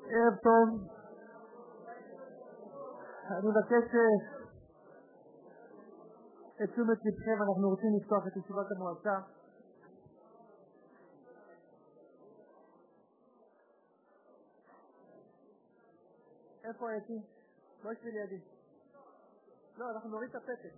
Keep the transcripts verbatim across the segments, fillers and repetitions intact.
ערב טוב. אני מבקש את תשומת לבכם, אנחנו רוצים לפתוח את ישיבת המועצה. איפה הייתי? לא יש לי לידי. לא, אנחנו נוריד את הפתק.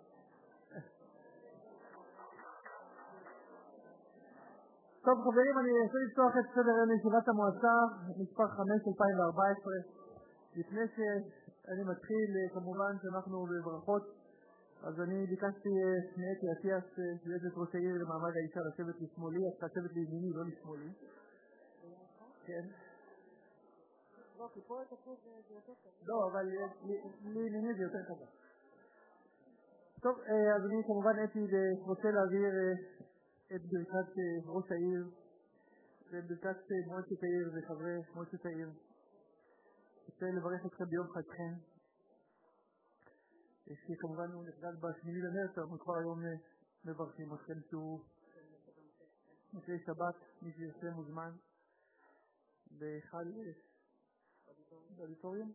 טוב חברים, אני רוצה לפתוח את סדר היום ישיבת המועצה, מספר חמש אלפיים וארבע עשרה. לפני שאני מתחיל, כמובן שאנחנו בברכות, אז אני ביקשתי מאתי אטיאס, יועצת ראש העיר למעמד האישה, לשבת לשמאלי, אז לשבת לימיני, לא לשמאלי. כן. לא, כי פה את הפוך זה יותר קשה. לא, אבל לימיני זה יותר קשה. טוב, אז אני כמובן אתי רוצה להעביר את ברכת ראש העיר וברכת מועצת העיר וחברי מועצת העיר. רוצה לברך אתכם ביום חגכם, שכמובן הוא נחגג בשמיני למרץ, אנחנו כבר היום מברכים אתכם שהוא מוצאי שבת, מי שיוצא מוזמן בהיכל באודיטוריום.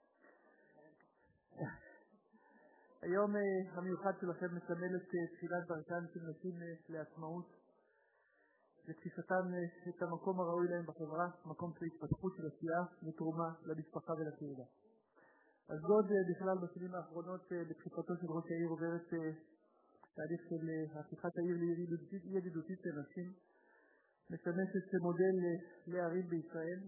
היום המיוחד שלכם מסמל את תחילת דרכן של נשים לעצמאות ותפיסתן את המקום הראוי להם בחברה, מקום של התפתחות של עשייה ותרומה למשפחה ולקהילה. אז זאת בכלל בשנים האחרונות בתחיפתו של ראש העיר עוברת תהליך של הפיכת העיר לידידותית לנשים, משמשת מודל לערים בישראל,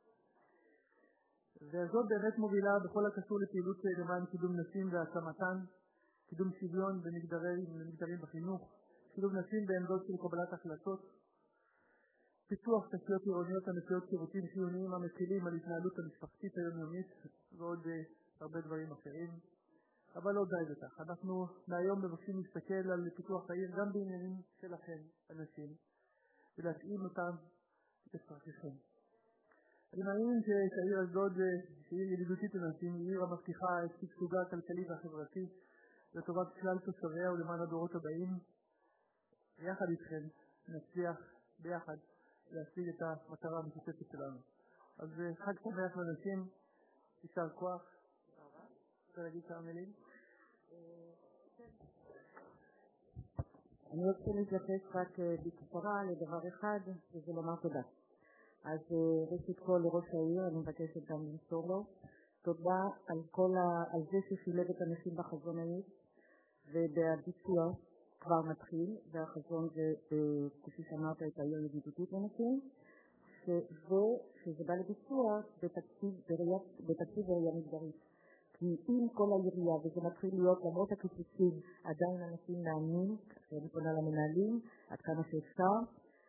וזאת באמת מובילה בכל הקשור לפעילות למען קידום נשים והעצמתן, קידום שוויון במגדרים בחינוך, קידום נשים בעמדות של קבלת החלטות, פיתוח תשתיות עירוניות המציעות שירותים חיוניים המכילים על התנהלות המשפחתית היומיומית ועוד הרבה דברים אחרים. אבל לא די בכך. אנחנו מהיום מבקשים להסתכל על פיתוח העיר גם בעניינים שלכם, אנשים, ולהתאים אותם לצרכיכם. אני מאמין שהעיר אשדוד, שהיא ידידותית לנשים, היא עיר המבטיחה את שגשוגה הכלכלי והחברתי לטובת כלל תושביה ולמען הדורות הבאים. ויחד איתכם נצליח ביחד להשיג את המטרה המשותפת שלנו. אז חג שמח לנשים, יישר כוח. רוצה להגיד כמה מילים? אני רוצה להתייחס רק בקצרה לדבר אחד, וזה לומר תודה. אז ראשית כל לראש העיר, אני מבקשת גם למסור לו תודה על כל ה... על זה ששילב את האנשים בחזון העיר, ובביצוע כבר מתחיל, והחזון זה, כפי שאמרת, את העיר ידידותית לנשים, שזה בא לביצוע בתקציב בראייה מגדרית. כי אם כל העירייה, וזה מתחיל להיות למרות הקיצוצים, עדיין אנשים מאמינים, אני פונה למנהלים, עד כמה שאפשר,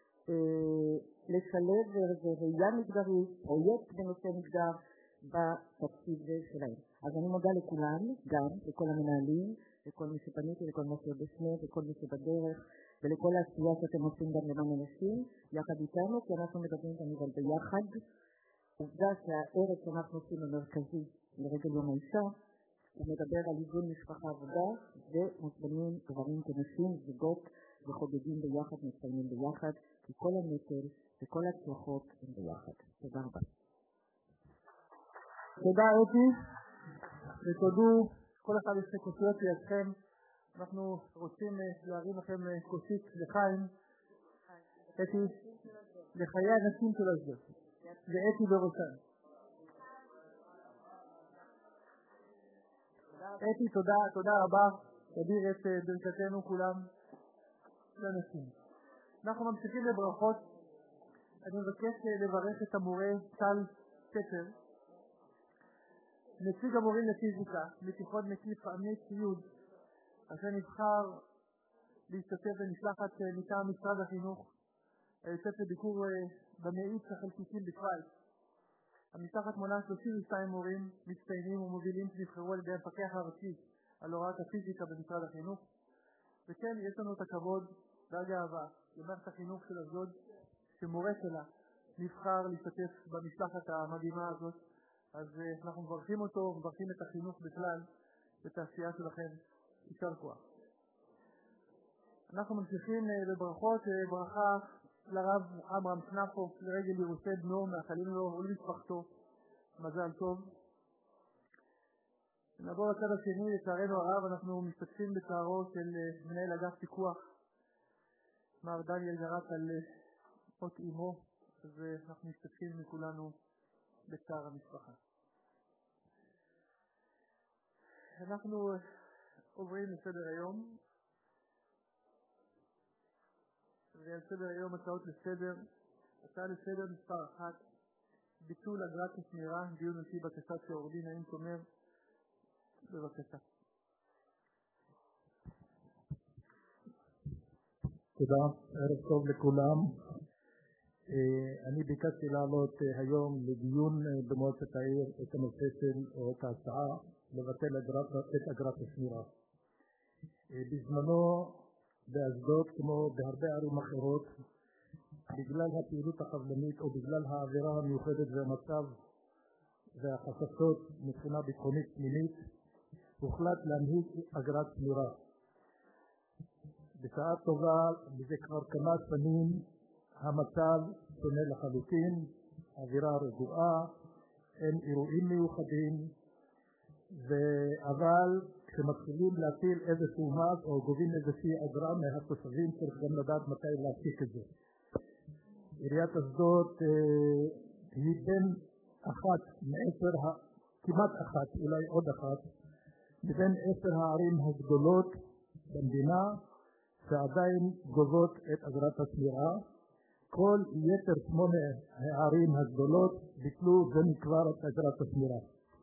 לשלב ראייה מגדרית, פרויקט בנושא מגדר, בתקציב שלהם. אז אני מודה לכולם, גם לכל המנהלים, לכל מי שפניתי, לכל מי שבסמית, לכל מי שבדרך, ולכל העשייה שאתם עושים גם למען אנשים, יחד איתנו, כי אנחנו מדברים גם אבל ביחד. עובדה שהערב שאנחנו עושים המרכזי לרגל יום האישה, הוא מדבר על איזון משפחה עבודה, ומוזמנים גברים כנשים, זוגות, וחוגגים ביחד, מציינים ביחד, כי כל הנטל וכל הצלחות הם ביחד. תודה רבה. תודה אתי, ותודו כל אחד יש כוסיות לידכם. אנחנו רוצים להרים לכם כוסית לחיים, אתי, לחיי הנשים של אשדוד, ואתי בראשן. אתי, תודה, תודה רבה, תדיר את ברכתנו כולם לנשים. אנחנו ממשיכים לברכות. אני מבקש לברך את המורה טל ספר, נציג המורים לפיזיקה, מתיכון מקיף עמית יוד, אשר נבחר להשתתף במשלחת מטעם משרד החינוך, היוצאת לביקור במאיץ החלקיקים בשוויץ. המשלחת מונה שלושים ושתיים מורים מצטיינים ומובילים שנבחרו על ידי המפקח הארצי על הוראת הפיזיקה במשרד החינוך. וכן, יש לנו את הכבוד והגאווה למערכת החינוך של אשדוד, שמורה שלה נבחר להשתתף במשלחת המדהימה הזאת. אז אנחנו מברכים אותו, מברכים את החינוך בכלל, את העשייה שלכם. יישר כוח. אנחנו ממשיכים בברכות, ברכה לרב אברהם שנפו, לרגל ירוסי בנו, מאחלים לו ולמשפחתו מזל טוב. נעבור לצד השני, לצערנו הרב, אנחנו משתתפים בצערו של מנהל אגף פיקוח, מר דניאל גרט, על מות אמו, אז אנחנו משתתפים מכולנו בצער המשפחה. אנחנו עוברים לסדר היום, ועל סדר היום הצעות לסדר. הצעה לסדר מספר אחת, ביטול אגרת השמירה, דיון על פי בקשת שעורך דין נעים תומר. בבקשה. תודה, ערב טוב לכולם. אני ביקשתי לעלות היום לדיון במועצת העיר את הנושא של את ההצעה לבטל את אגרת השמירה. בזמנו באשדוד, כמו בהרבה ערים אחרות, בגלל הפעילות החבלנית או בגלל האווירה המיוחדת והמצב והחששות מבחינה ביטחונית פנימית, הוחלט להנהיג אגרת שמירה. בשעה טובה, בזה כבר כמה שנים, המצב שונה לחלוטין, האווירה רגועה, אין אירועים מיוחדים, אבל כשמתחילים להטיל איזשהו מס או גובים איזושהי אגרה מהתושבים, צריך גם לדעת מתי להפסיק את זה. עיריית אשדוד אה, היא בין אחת מעשר, כמעט אחת, אולי עוד אחת, מבין עשר הערים הגדולות במדינה שעדיין גובות את אגרת השמירה. כל יתר שמונה הערים הגדולות ביטלו זה מכבר את אגרת השמירה.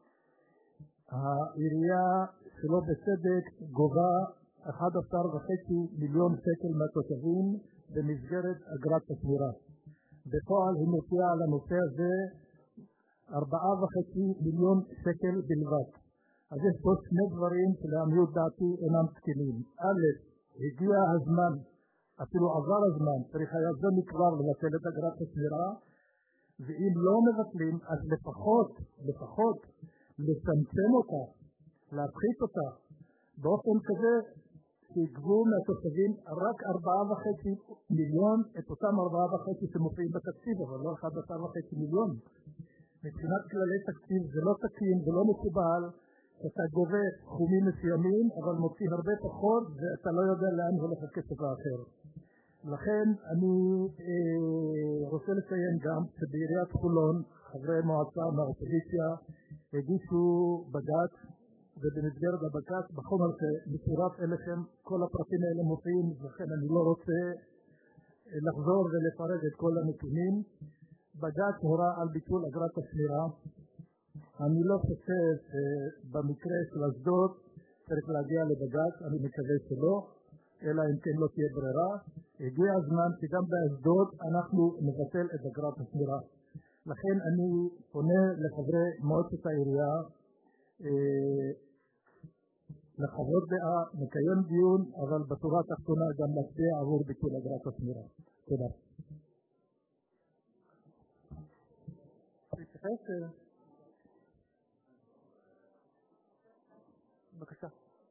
העירייה שלא בצדק גובה אחד עשר וחצי מיליון שקל מהתושבים במסגרת אגרת השמירה. בפועל היא מוציאה על הנושא הזה ארבעה וחצי מיליון שקל בלבד. אז יש פה שני דברים שלעניות דעתי אינם תקינים. א', הגיע הזמן, אפילו עבר הזמן, צריך היה זה מכבר לבטל את אגרת השמירה, ואם לא מבטלים, אז לפחות, לפחות, לצמצם אותה, להפחית אותה, באופן כזה שיגבו מהתושבים רק ארבעה וחצי מיליון, את אותם ארבעה וחצי שמופיעים בתקציב, אבל לא אחד עשר וחצי מיליון. מבחינת כללי תקציב זה לא תקין ולא מקובל, אתה גובה תחומים מסוימים, אבל מוציא הרבה פחות, ואתה לא יודע לאן הולך הכסף האחר. לכן אני אה, רוצה לציין גם שבעיריית חולון, חברי מועצה מהאופוזיציה, הגישו בג"ץ, ובמסגרת הבג"ץ, בחומר שמצורף אליכם, כל הפרטים האלה מופיעים, לכן אני לא רוצה לחזור ולפרט את כל הנתונים. בג"ץ הורה על ביטול אגרת השמירה. אני לא חושב שבמקרה של אשדוד צריך להגיע לבג"ץ, אני מקווה שלא, אלא אם כן לא תהיה ברירה. הגיע הזמן שגם באשדוד אנחנו נבטל את אגרת השמירה. לכן אני פונה לחברי מועצת העירייה, לחברות דעה, נקיים דיון, אבל בתורה התחתונה גם להצביע עבור ביטול אגרת השמירה. תודה. בבקשה.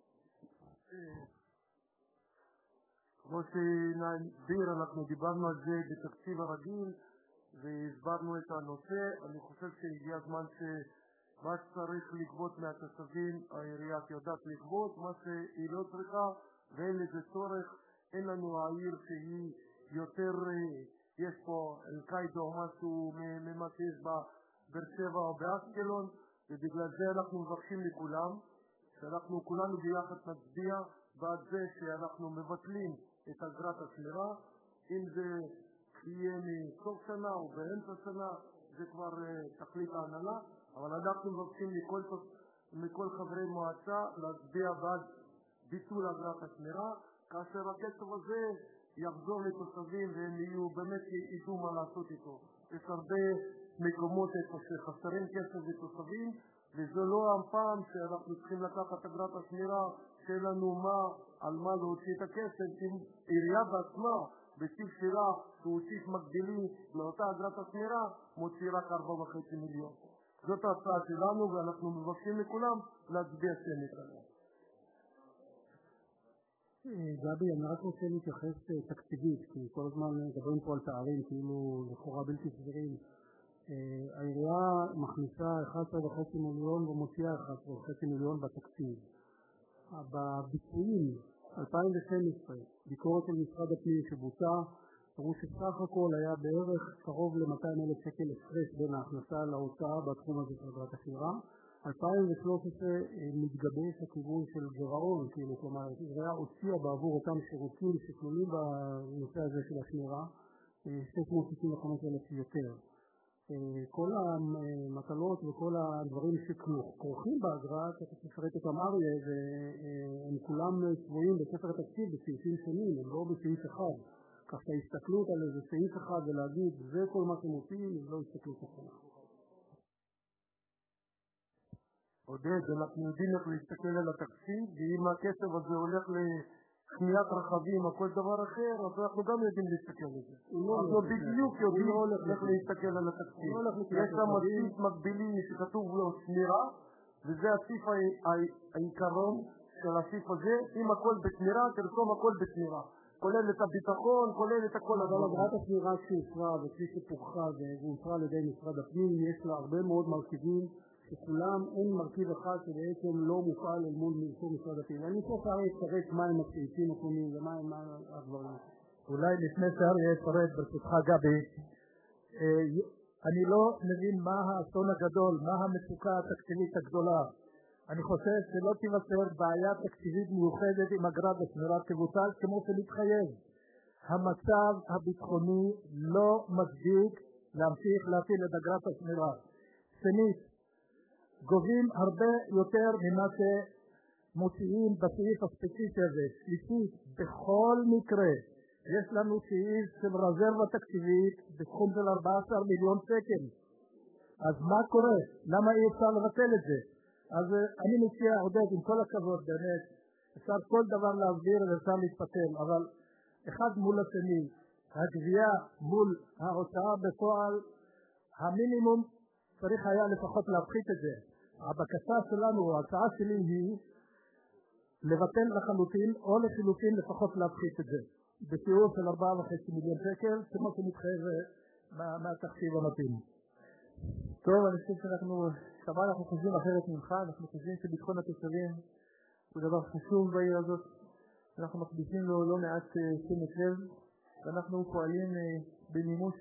כמו שנדיר, אנחנו דיברנו על זה בתקציב הרגיל והסברנו את הנושא. אני חושב שהגיע הזמן שמה שצריך לגבות מהתושבים העירייה יודעת לגבות, מה שהיא לא צריכה ואין לזה צורך. אין לנו העיר שהיא יותר, יש פה אל-קאידה או משהו ממה שיש בבאר שבע או באשקלון, ובגלל זה אנחנו מבקשים לכולם שאנחנו כולנו ביחד נצביע בעד זה שאנחנו מבטלים את אגרת השמירה. אם זה יהיה מסוף שנה או באמצע שנה, זה כבר תחליט ההנהלה, אבל אנחנו מבקשים מכל, מכל חברי מועצה להצביע בעד ביטול אגרת השמירה, כאשר הכסף הזה יחזור לתושבים והם יהיו באמת ידעו מה לעשות איתו. יש הרבה מקומות איפה שחסרים כסף לתושבים, וזה לא הפעם שאנחנו צריכים לקחת אגרת השמירה שאין לנו מה, על מה להוציא את הכסף. אם עירייה בעצמה בציב שלה שהוא ציב מקבילי לאותה אגרת השמירה מוציא רק ארבע וחצי מיליון. זאת ההצעה שלנו ואנחנו מבקשים לכולם להצביע שמית עליה. גבי, אני רק רוצה להתייחס תקציבית, כי כל הזמן מדברים פה על תארים כאילו לכאורה בלתי סבירים. העירייה מכניסה אחד עשר וחצי מיליון ומוציאה אחד עשר וחצי מיליון בתקציב. בביצועים אלפיים ושתים עשרה, ביקורת של משרד הפנים שבוצע, ראו שסך הכל היה בערך קרוב ל-מאתיים אלף שקל הפרש בין ההכנסה להוצאה בתחום הזה של אגרת השמירה. אלפיים ושלוש עשרה מתגבש הכיוון של גירעון, כאילו, כלומר, העירייה הוציאה בעבור אותם שירותים שכלולים בנושא הזה של השמירה, שש מאות שישים וחמישה אלף יותר. כל המטלות וכל הדברים שכרוכים באגרה, שאתה תפרט אותם אריה, הם כולם צבועים בספר התקציב בסעיפים שונים, הם לא בסעיף אחד. כך שההסתכלות על איזה סעיף אחד ולהגיד, זה כל מה שמוצאים, זה לא הסתכלות נכונה. עודד, אנחנו יודעים איך להסתכל על התקציב, ואם הכסף הזה הולך לקניית רכבים או כל דבר אחר, אז אנחנו גם יודעים להסתכל על זה. אנחנו בדיוק יודעים איך להסתכל על התקציב. יש שם סעיף מקבילי שכתוב לו שמירה, וזה הסעיף העיקרון של הסעיף הזה. אם הכל בשמירה, תרשום הכל בשמירה. כולל את הביטחון, כולל את הכל. אבל אגרת השמירה שאושרה וכפי שפורחה ואושרה על ידי משרד הפנים, יש לה הרבה מאוד מרכיבים שכולם אין מרכיב אחד שבעצם לא מופעל אל מול משרד הפנים. אני חושב שאריה יפרט מה הם הסעיפים השונים ומה הם הדברים. אולי לפני שאריה יפרט ברשותך גבי, אני לא מבין מה האסון הגדול, מה המצוקה התקציבית הגדולה. אני חושב שלא תיווצר בעיה תקציבית מיוחדת עם אגרת השמירה תבוטל כמו שמתחייב. המצב הביטחוני לא מצדיק להמשיך להפעיל את אגרת השמירה. שנית, גובים הרבה יותר ממה שמוציאים בסעיף הספציפי הזה. שלישית, בכל מקרה יש לנו סעיף של רזרבה תקציבית בסכום של ארבעה עשר מיליון שקל. אז מה קורה? למה אי אפשר לבטל את זה? אז אני מציע, עודד, עם כל הכבוד, באמת, אפשר כל דבר להסביר ואפשר להתפתל, אבל אחד מול השני, הגבייה מול ההוצאה בפועל, המינימום צריך היה לפחות להפחית את זה. הבקשה שלנו, ההצעה שלי היא לבטל לחלוטין, או לחילופין לפחות להפחית את זה, בשיעור של ארבעה וחצי מיליון שקל, כמו שמתחייב מהתקציב המתאים. טוב, אני חושב שאנחנו, שבה אנחנו חושבים אחרת ממך, אנחנו חושבים שביטחון התושבים הוא דבר חשוב בעיר הזאת, אנחנו מקדישים לו לא מעט תשומת לב, ואנחנו פועלים במימוש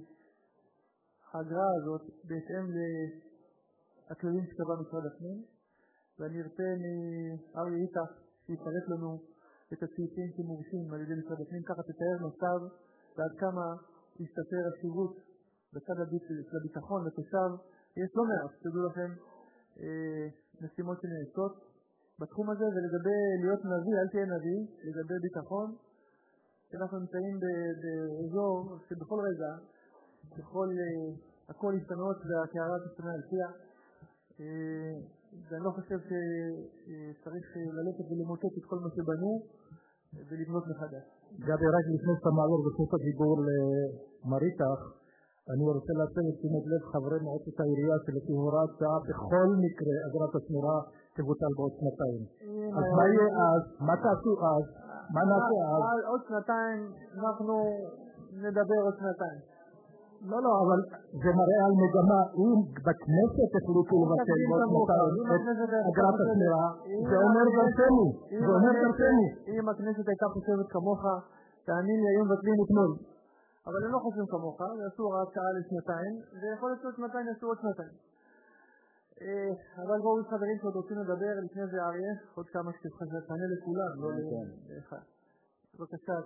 האגרה הזאת בהתאם לכללים שקבע משרד הפנים, ואני ארצה מאריה איתך שיפרט לנו את הסעיפים שמורשים על ידי משרד הפנים, ככה תתאר מצב ועד כמה תסתתר השירות בצד של הביטחון לתושב. יש לא מעט, תדעו לכם, משימות שנעשות בתחום הזה, ולגבי להיות נביא, אל תהיה נביא, לגבי ביטחון, אנחנו נמצאים באזור שבכל רגע, בכל הכל ישתנות והקערה תשתנה על פיה, ואני לא חושב שצריך ללכת ולמוטט את כל מה שבנו ולבנות מחדש. גבי, רק לפני שאתה מעבור בסוף הדיבור למריתך, אני רוצה להציג את תשומת לב חברי מועצת העירייה שלפי הוראת שעה בכל מקרה אגרת השמירה תבוטל בעוד שנתיים. אז מה יהיה אז? מה תעשו אז? מה נעשה אז? עוד שנתיים, אנחנו נדבר עוד שנתיים. לא, לא, אבל זה מראה על מגמה. אם בכנסת החליטו לבטל בעוד שנתיים את אגרת השמירה, זה אומר דרשני. זה אומר דרשני. אם הכנסת הייתה חושבת כמוך, תאמין לי, היום מבטלים אתמול. אבל הם לא חושבים כמוך, יעשו הוראת שעה לשנתיים, ויכול להיות עוד שנתיים יעשו עוד שנתיים. אבל בואו יש חברים שעוד רוצים לדבר, לפני זה אריה, עוד כמה שתענה לכולם, לא לאחד. בבקשה.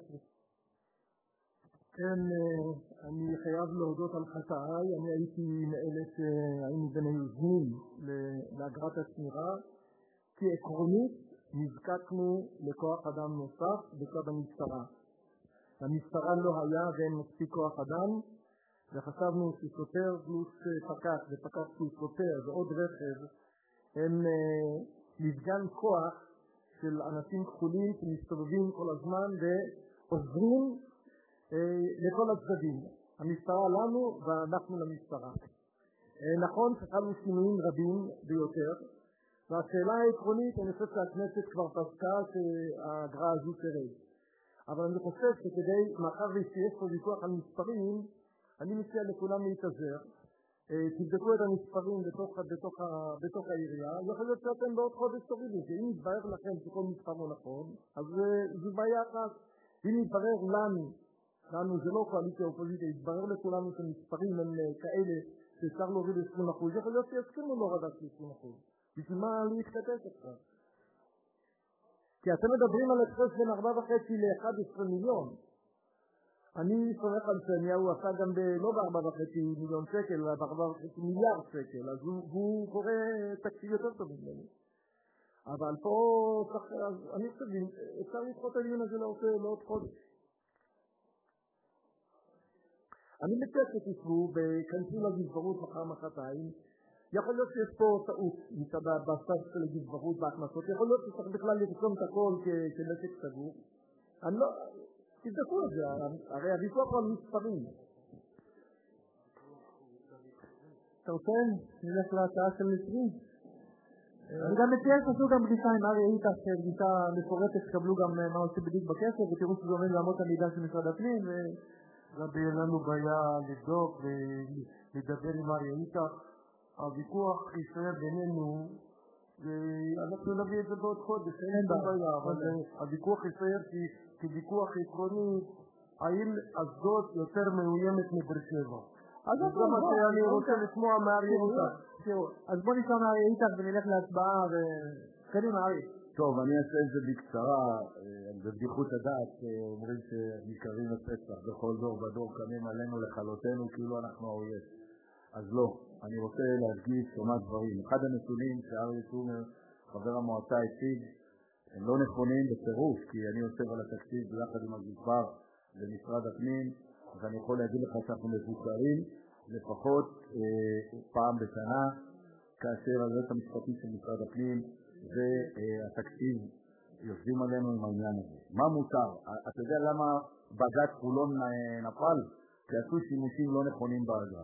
כן, אני חייב להודות על חטאי, אני הייתי מאלה שהיינו בין היוזמים לאגרת השמירה, כי עקרונית נזקקנו לכוח אדם נוסף בצד המשטרה. המשטרה לא היה ואין מספיק כוח אדם, וחשבנו ששוטר פלוס פקח ופקח פלוס שוטר ועוד רכב הם מפגן כוח של אנשים כחולים שמסתובבים כל הזמן ועוזרים לכל הצדדים. המשטרה לנו ואנחנו למשטרה. נכון שחלו שינויים רבים ביותר, והשאלה העקרונית, אני חושב שהכנסת כבר פסקה שהאגרה הזו תרד. אבל אני חושב שכדי, מאחר שיש פה ויכוח על מספרים, אני מציע לכולם להתאזר, תבדקו את המספרים בתוך, בתוך, בתוך העירייה, יכול להיות שאתם בעוד חודש תורידו, שאם יתברר לכם שכל מספר לא נכון, אז זו בעיה אחת. אם יתברר לנו, לנו זה לא קואליציה אופוזיציה, יתברר לכולנו שמספרים הם כאלה שאפשר להוריד עשרים אחוז, יכול להיות שיסכימו להורדת עשרים אחוז. בשביל מה להתחתת עכשיו? כי אתם מדברים על הפרש בין ארבע וחצי ל-אחד עשר מיליון. אני סומך על שניה, הוא עשה גם ב, לא ב-ארבע וחצי מיליון שקל, אלא ב-ארבע וחצי מיליארד שקל, אז הוא, הוא קורא תקציב יותר טוב ממני. אבל פה, אז אני חושב, אפשר לדחות את הדיון הזה לעוד חודש. אני מציע שתשבו בכנסים לגזברות מחר מחרתיים, יכול להיות שיש פה טעות מצד בסף של הגזברות בהכנסות, יכול להיות שצריך בכלל לרשום את הכל כמשק סגור. אני לא... תבדקו את זה, הרי הוויכוח על מספרים. אתה רוצה? נלך להצעה של עשרים. אני גם מציע שעשו גם פגישה עם אריה איתך, פגישה מפורטת, שתקבלו גם מה עושה בדיוק בכסף, ותראו שזה עומד לעמוד המידע של משרד הפנים. רבי, אין לנו בעיה לבדוק ולדבר עם אריה איתך. הוויכוח ישראל בינינו, ואנחנו נביא את זה בעוד חודש, אין בעיה, אבל הוויכוח ישראל כוויכוח עקרוני, האם אשדוד יותר מאוימת מבאר שבע. אז זה מה שאני רוצה לשמוע מאריה איתך. אז בוא נשמע מאריה איתך ונלך להצבעה וקדימה אריה. טוב, אני אעשה את זה בקצרה, בבדיחות הדעת, אומרים שנקראים לפסח, בכל דור ודור קמים עלינו לכלותנו כאילו אנחנו האויב. אז לא, אני רוצה להדגיש כמה דברים. אחד הנתונים שאריה טומר, חבר המועצה, הציג, הם לא נכונים בצירוף, כי אני יושב על התקציב ביחד עם הגזבר במשרד הפנים, ואני יכול להגיד לך שאנחנו מבוקרים לפחות אה, פעם בשנה, כאשר היועץ המשפטי של משרד הפנים והתקציב יושבים עלינו עם העניין הזה. מה מותר? אתה יודע למה בג"ץ חולון נפל? כי עשו שימושים לא נכונים באגרה.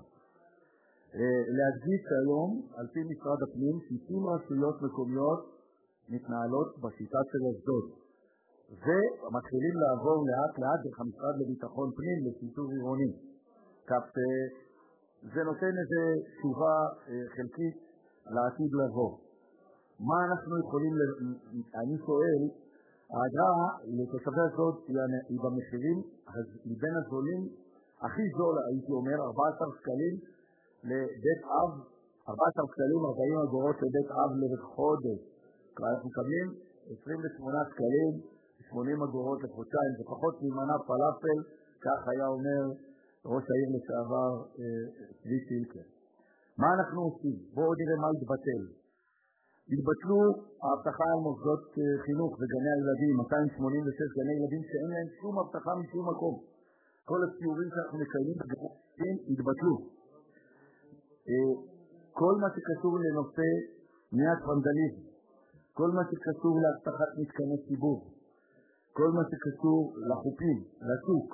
להדגיש היום, על פי משרד הפנים, שישים רשויות מקומיות מתנהלות בשיטה של אשדוד, ומתחילים לעבור לאט לאט דרך המשרד לביטחון פנים לשיטור עירוני. כך זה נותן איזו תשובה חלקית לעתיד לבוא. מה אנחנו יכולים, אני שואל, האגרה לתושבי אשדוד היא במחירים מבין הזולים, הכי זול, הייתי אומר, ארבעה עשר שקלים לבית אב, ארבעה עשר שקלים, ארבעים אגורות לבית אב לחודש. אנחנו מקבלים עשרים ושמונה שקלים, שמונים אגורות לחודשיים, זה פחות ממנה פלאפל, כך היה אומר ראש העיר לשעבר צבי סילקר. מה אנחנו עושים? בואו נראה מה יתבטל. התבטלו ההבטחה על מוסדות חינוך וגני הילדים, מאתיים שמונים ושש גני ילדים שאין להם שום הבטחה משום מקום. כל הציורים שאנחנו מקיימים בגנים התבטלו. כל מה שקשור לנושא מניעת ונדליזם, כל מה שקשור להבטחת מתקני ציבור, כל מה שקשור לחופים, לשוק.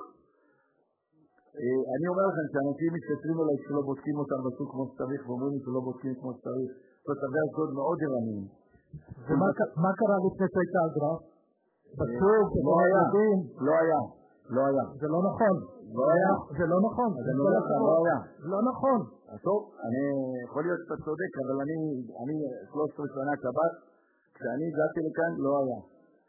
אני אומר לכם שאנשים מתקשרים אליי שלא בודקים אותם בשוק כמו שצריך, ואומרים לי שלא בודקים כמו שצריך, תושבי אשדוד מאוד ערניים. ומה קרה לפני שהייתה אגרה? בשוק, לא היה, לא היה, לא היה. זה לא נכון. לא היה. זה לא נכון. זה לא היה. לא נכון. טוב, אני יכול להיות שאתה צודק, אבל אני, אני שלוש עשרה שנה קב"ט, כשאני הגעתי לכאן לא היה.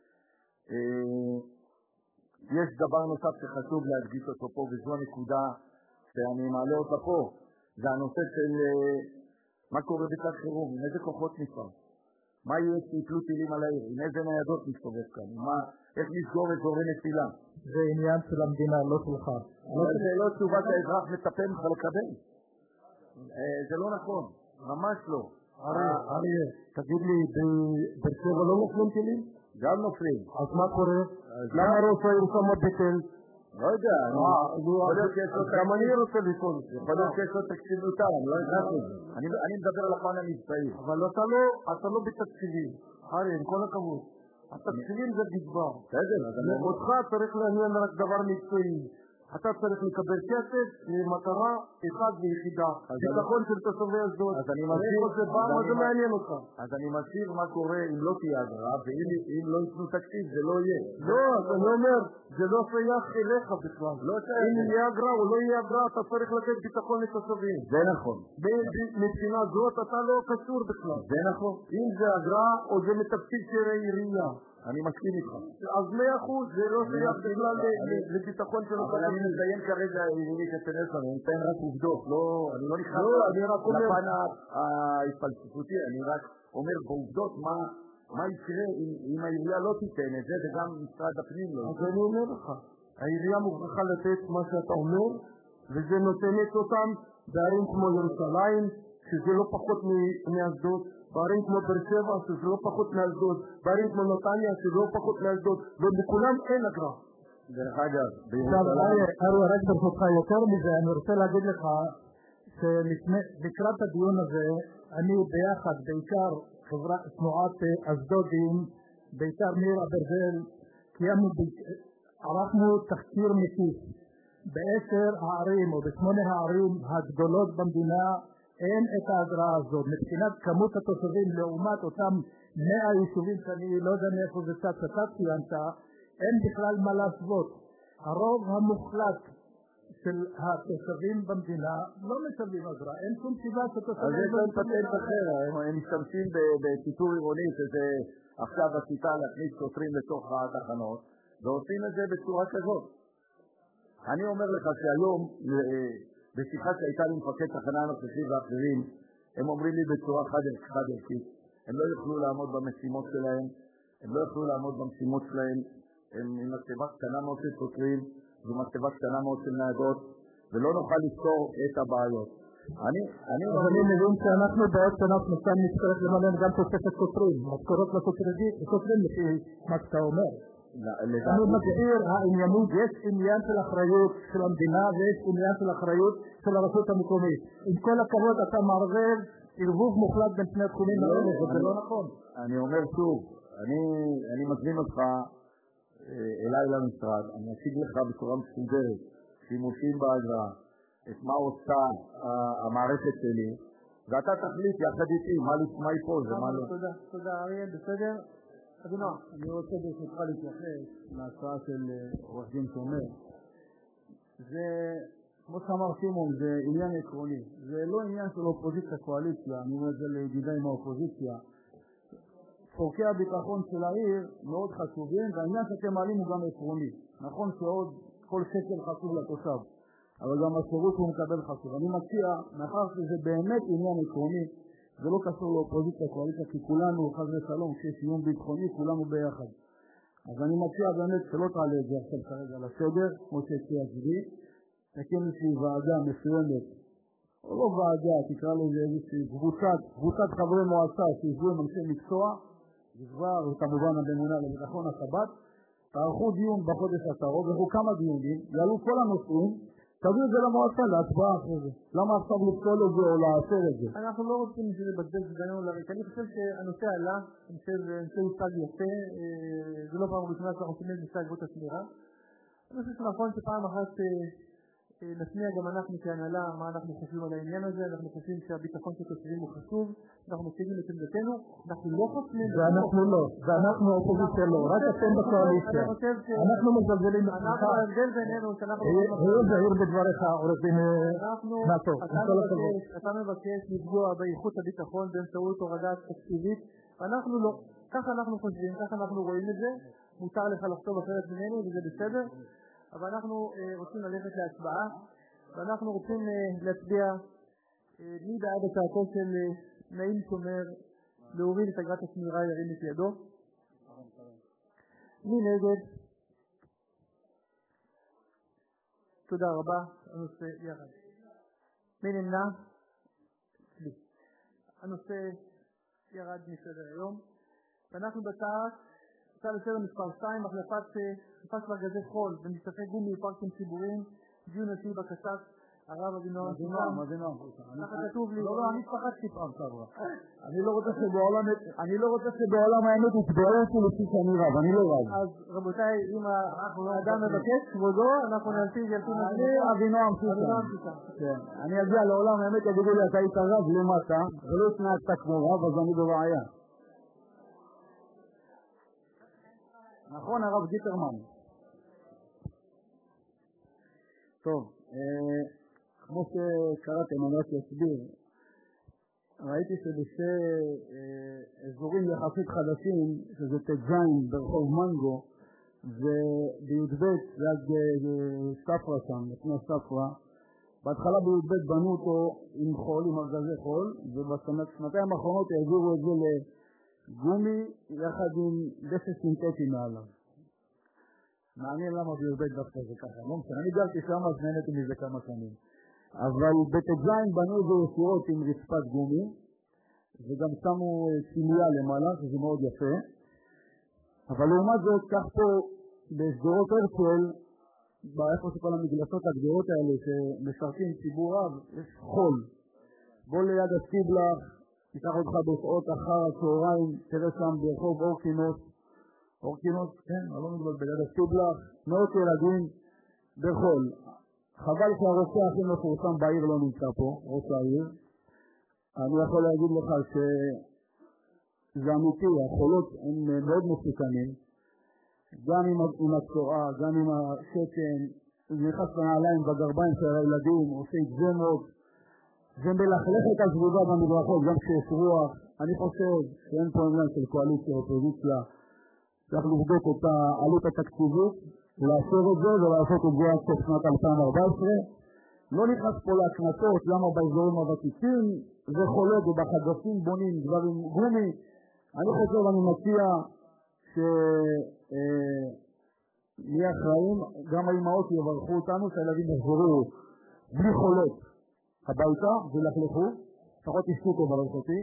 יש דבר נוסף שחשוב להדגיש אותו פה, וזו הנקודה שאני מעלה אותה פה, זה הנושא של מה קורה בצד חירום, עם איזה כוחות נפער, מה יהיה שיפלו טילים על העיר, עם איזה ניידות מסתובב כאן, מה, איך נסגור אזורי נפילה. זה עניין של המדינה, לא שלך. אבל זה לא תשובת האזרח מצפה ממך לקבל. זה לא נכון, ממש לא. אריה, תגיד לי, בבאר שבע לא נופלים טילים? גם נופלים. אז מה קורה? למה ראש העיר שם ביטל? לא יודע, גם אני רוצה לשאול. יכול להיות שיש לו תקציב יותר, אני לא נכנס לזה. אני מדבר על הפן המבצעי. אבל אתה לא בתקציבים. אריה, עם כל הכבוד. התקציבים זה גזבר. בסדר, אותך צריך לעניין רק דבר מקצועי. אתה צריך לקבל כסף למטרה אחד ויחידה, ביטחון של תושבי אשדוד. אז אני מסביר, זה בא, מה זה מעניין אותך? אז אני מסביר מה קורה אם לא תהיה אגרה, ואם לא ייתנו תקציב זה לא יהיה. לא, אז אני אומר, זה לא שייך אליך בכלל. אם יהיה אגרה או לא יהיה אגרה, אתה צריך לתת ביטחון לתושבים. זה נכון. מבחינה זאת אתה לא קשור בכלל. זה נכון. אם זה אגרה או זה מתקציב של העירייה. אני מסכים איתך. אז מאה אחוז, זה לא שייך בכלל לביטחון של אבל אני מזיין כרגע, אני אתן לך, אני אתן רק עובדות, אני לא נכנס לפן ההתפלספותי, אני רק אומר בעובדות מה יקרה אם העירייה לא תיתן את זה, וגם משרד הפנים לא. אז אני אומר לך, העירייה מוכרחה לתת מה שאתה אומר, וזה נותנת אותם בערים כמו ירושלים, שזה לא פחות מאשדוד, בערים כמו באר שבע, שזה לא פחות מאשדוד, בערים כמו נתניה, שזה לא פחות מאשדוד, ובכולם אין אגרה. דרך אגב, אריה, רק ברשותך יותר מזה, אני רוצה להגיד לך שלקראת הדיון הזה, אני ביחד, בעיקר תנועת אשדודים, בעיקר ניר אברזל, קיימנו, ערכנו תחקיר מקיף בעשר הערים או בשמונה הערים הגדולות במדינה. אין את האגרה הזאת. מבחינת כמות התושבים לעומת אותם מאה יישובים שאני לא יודע מאיפה זה קצת קצת ציינת, אין בכלל מה להשוות. הרוב המוחלט של התושבים במדינה לא משלמים אגרה. אין שום סיבה שתושבים... אז יש להם פטנט אחר. הם משתמשים בשיטור עירוני, שזה עכשיו השיטה להכניס שוטרים לתוך התחנות, ועושים את זה בצורה כזאת. אני אומר לך שהיום... בשיחה שהייתה לי מפקד תחנה הנוכחי ואחרים, הם אומרים לי בצורה חד ערכית, הם לא יוכלו לעמוד במשימות שלהם, הם לא יוכלו לעמוד במשימות שלהם, הם עם מצבה קטנה מאוד של שוטרים, זו מצבה קטנה מאוד של נהגות, ולא נוכל לפתור את הבעיות. אני, אני אז אני מבין שאנחנו בעוד שנה שנתיים נצטרך למלא גם תוספת שוטרים, משכורות לשוטרים לפי מה שאתה אומר. אני מסביר, העניינות, יש עניין של אחריות של המדינה ויש עניין של אחריות של הרשות המקומית. עם כל הכבוד אתה מערבב ערבוב מוחלט בין שני התחומים האלה, וזה לא נכון. אני אומר שוב, אני מזמין אותך אליי למשרד, אני אציג לך בצורה מסודרת שימושים באגרה, את מה עושה המערכת שלי, ואתה תחליט יחד איתי מה יפול ומה לא. תודה, תודה אריה, בסדר? אני רוצה ברשותך להתייחס להצעה של עורך דין שומר. זה, כמו שאמר שמעון, זה עניין עקרוני. זה לא עניין של אופוזיציה קואליציה, אני אומר את זה לידידיי מהאופוזיציה. צורכי הביטחון של העיר מאוד חשובים, והעניין שאתם מעלים הוא גם עקרוני. נכון שעוד כל שקל חשוב לתושב, אבל גם השירות הוא מקבל חשוב. אני מציע, מאחר שזה באמת עניין עקרוני, זה לא קשור לאופוזיציה, קואליציה, כי כולנו, חס ושלום, כשיש איום ביטחוני, כולנו ביחד. אז אני מציע באמת שלא תעלה את זה עכשיו כרגע לסדר, כמו שהציע צבי, תקים איזושהי ועדה מסוימת, או לא ועדה, תקרא לזה איזושהי קבוצת, קבוצת חברי מועצה שישבו עם אנשי מקצוע, כבר כמובן הממונה לביטחון השבת, תערכו דיון בחודש הקרוב, וכו כמה דיונים, יעלו כל הנושאים, תביאו את זה למועצה להצבעה אחרי זה. למה עכשיו לפסול את זה או לאשר את זה? אנחנו לא רוצים שזה בדל שגננו לריק. אני חושב שהנושא עלה, אני חושב שהנושא הושג יפה, זה לא פעם ראשונה שאנחנו עושים את נושא גבולות השמירה. אני חושב שנכון שפעם אחת נשמיע גם אנחנו כהנהלה מה אנחנו חושבים על העניין הזה, אנחנו חושבים שהביטחון של תושבים הוא חשוב, אנחנו מציגים את עמדתנו, אנחנו לא חושבים... ואנחנו לא, ואנחנו האופוזיציה לא, רק אתם בקואליציה. אנחנו מזלזלים בכך. אנחנו ההבדל בינינו שאנחנו... הוא זהיר בדבריך, עורך דין נאטו. אתה מבקש לפגוע באיכות הביטחון באמצעות הורדת תקציבית, ואנחנו לא. ככה אנחנו חושבים, ככה אנחנו רואים את זה, מותר לך לחשוב אחרת ממנו וזה בסדר. אבל אנחנו אה, רוצים ללכת להצבעה, ואנחנו רוצים אה, להצביע אה, מי בעד הצעתו של אה, נעים שומר להוריד את אגרת השמירה, ירים את ידו. מי נגד? תודה רבה. הנושא ירד. מי נמנע? לי. הנושא ירד מסדר היום. ואנחנו בצעת הצעה לסדר מספר שתיים, החלפת חלפת ארגזי חול במשטחי גומי ופארקים ציבוריים, דיון על פי בקשת הרב אבינועם אבינועם, אבינועם. ככה כתוב לי. לא, לא, אני פחדתי פעם שעברה. אני לא רוצה שבעולם, אני לא רוצה שבעולם האמת יתבעו אותי לפי שאני רב, אני לא רב. אז רבותיי, אם האדם מבקש כבודו, אנחנו נלפי ילפי נלפי. אני אבינועם סיסן. כן. אני אגיע לעולם האמת, יגידו לי, אתה היית רב למטה, ולא התנהגת כמו רב, אז אני בבעיה. נכון, הרב גיטרמן. טוב, כמו שקראתם, אני רק אסביר. ראיתי שבשתי אזורים יחסית חדשים, שזה תג'יין ברחוב מנגו, ובי"ב, ליד ספרה שם, לפני ספרה, בהתחלה בי"ב בנו אותו עם חול, עם ארגזי חול, ובשנתיים האחרונות העבירו את זה לגומי יחד עם דשא סינתטי מעליו. מעניין למה בי"ב דווקא זה ככה, לא משנה, אני גרתי שם אז נהניתי מזה כמה שנים. אבל בט"ז בנו את זה ישירות עם רצפת גומי, וגם שמו סמליה למעלה, שזה מאוד יפה. אבל לעומת זאת, כך פה בשדרות הרצל, באיפה שכל המגלסות הגדולות האלה שמשרתים ציבור רב, יש חול. בוא ליד הסטיבלח, תיקח אותך בשעות אחר הצהריים, תראה שם ברחוב אורקינוס, אורקינוס, כן, אני לא מתבלבל, ליד הסטיבלח, מאות ילדים בחול. חבל שהרופא הכי מפורסם בעיר לא נמצא פה, ראש העיר. אני יכול להגיד לך שזה אמיתי, החולות הם מאוד מסוכנים, גם עם, עם הצועה, גם עם השקן, זה נכנס בנעליים בגרביים של הילדים, עושה אקזמות, זה מלכלך את הסביבה במדרכות, גם כשיש רוח. אני חושב שאין פה עניין של קואליציה או אופוזיציה, צריך לבדוק את העלות התקציבית, לאשר את זה ולעשות את זה עד סוף שנת אלפיים וארבע עשרה. לא נכנס פה להקנטות, למה באזורים הוותיקים זה חולק ובחדשים בונים דברים גומי. אני חושב, אני מציע שנהיה אחראים, גם האמהות יברכו אותנו שהילדים יחזרו בלי חולק הביתה ולכלכו, לפחות אשתי תברך אותי,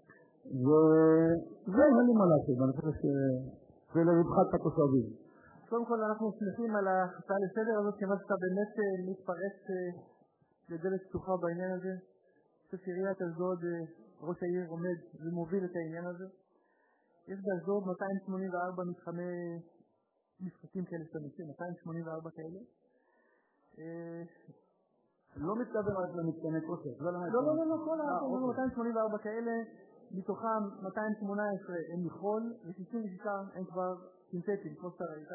וזה אין לי מה לעשות, אני חושב שזה לרווחת התושבים. קודם כל אנחנו שמחים על ההצעה לסדר הזאת, כיוון שאתה באמת מתפרץ לדלת פתוחה בעניין הזה. אני חושב שעיריית אשדוד, ראש העיר עומד ומוביל את העניין הזה. יש באשדוד מאתיים שמונים וארבע מתחמי משחקים כאלה שאתה מכיר, מאתיים שמונים וארבע כאלה. לא מתכוון רק למתקני כושר. לא, לא, לא, לא, כל הארבע, מאתיים שמונים וארבע כאלה, מתוכם מאתיים שמונה עשרה הם מחול, ו-שישים ושישה הם כבר סינתטיים, כמו שאתה ראית.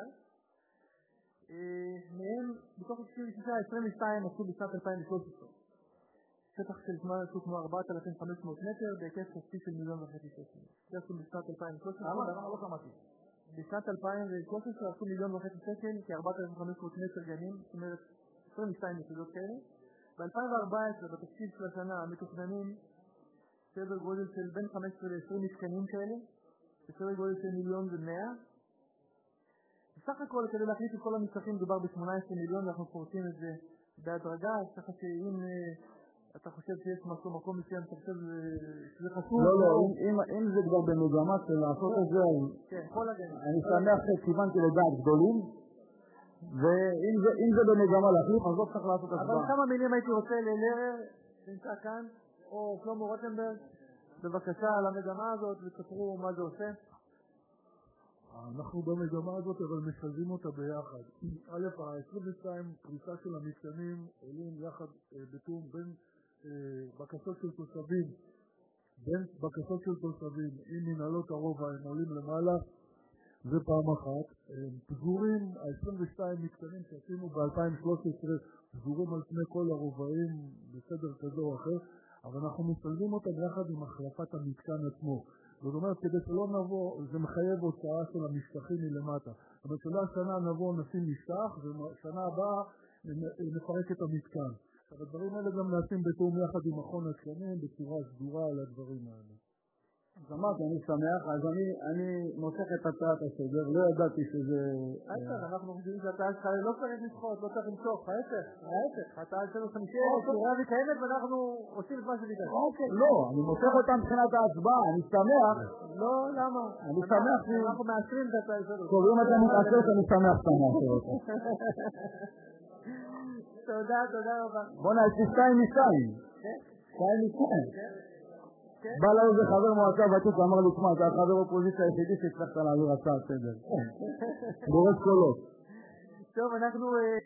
מהם, בתוך ה-שישים ושישה, עשרים ושתיים עשו בשנת אלפיים ושלוש עשרה. שטח של זמן עשו כמו ארבעת אלפים וחמש מאות מטר, בהיקף כספי של מיליון וחצי שקל. זה עשו בשנת אלפיים ושלוש עשרה. למה? למה לא שמעתי? בשנת אלפיים ושלוש עשרה עשו מיליון וחצי שקל, כ-ארבעת אלפים וחמש מאות מטר גנים, זאת אומרת, עשרים ושתיים יחידות כאלה. ב-אלפיים וארבע עשרה, בתקציב של השנה, מתוכננים סדר גודל של בין חמש עשרה ל-עשרים מתקנים כאלה, בסדר גודל של מיליון ומאה. בסך הכל, כדי להחליט את כל המשחקים, מדובר ב-שמונה עשרה מיליון, ואנחנו פורצים את זה בהדרגה, ככה שאם אתה חושב שיש משהו מקום מסוים, אתה חושב שזה חשוב. לא, לא, אם זה כבר במגמה של לעשות את זה, אני שמח שכיוונתי לדעת גדולים, ואם זה במגמה להחליט, אז לא צריך לעשות את זה. אבל כמה מילים הייתי רוצה ללרר, שנמצא כאן, או שלמה רוטנברג, בבקשה על המגמה הזאת, ותספרו מה זה עושה. אנחנו במגמה הזאת, אבל משלבים אותה ביחד. א', ה-עשרים ושתיים פריסה של המתקנים עולים יחד בתום בין בקשות של תושבים, בין בקשות של תושבים עם מנהלות הרובע, הם עולים למעלה, זה פעם אחת. הם פזורים, ה-עשרים ושתיים מתקנים שעשינו ב-אלפיים ושלוש עשרה, פזורים על פני כל הרובעים בסדר כזה או אחר, אבל אנחנו משלבים אותם יחד עם החלפת המתקן עצמו. זאת אומרת, כדי שלא נבוא, זה מחייב הוצאה של המשטחים מלמטה. אבל שלא השנה נבוא נשים משטח, ושנה הבאה נפרק את המתקן. אבל הדברים האלה גם נעשים בתאום יחד עם מכון התקנים, בצורה סדורה על הדברים האלה. אז אמרתי, אני שמח, אז אני מושך את הצעת הסדר, לא ידעתי שזה... ההפך, אנחנו חושבים שההצעה שלך לא צריך לשחוט, לא צריך למשוך, ההפך, ההפך, ההצעה שלנו חמישי, סדורה וקיימת, ואנחנו עושים את מה שביקש. אוקיי, לא, אני מושך אותה מבחינת ההצבעה, אני שמח. לא, למה? אני שמח ש... אנחנו מאשרים את ההצעה שלנו. טוב, אם אתה מתעסק, אני שמח שאתה מאשר אותה. תודה, תודה רבה. בוא נעשי שתיים משתיים. שתיים משתיים. בא לנו זה חבר מועצה ותיק ואמר לי, תשמע, אתה החבר אופוזיציה היחידי שהצלחת להעביר הצעה סדר. גורס קולות. טוב, אנחנו...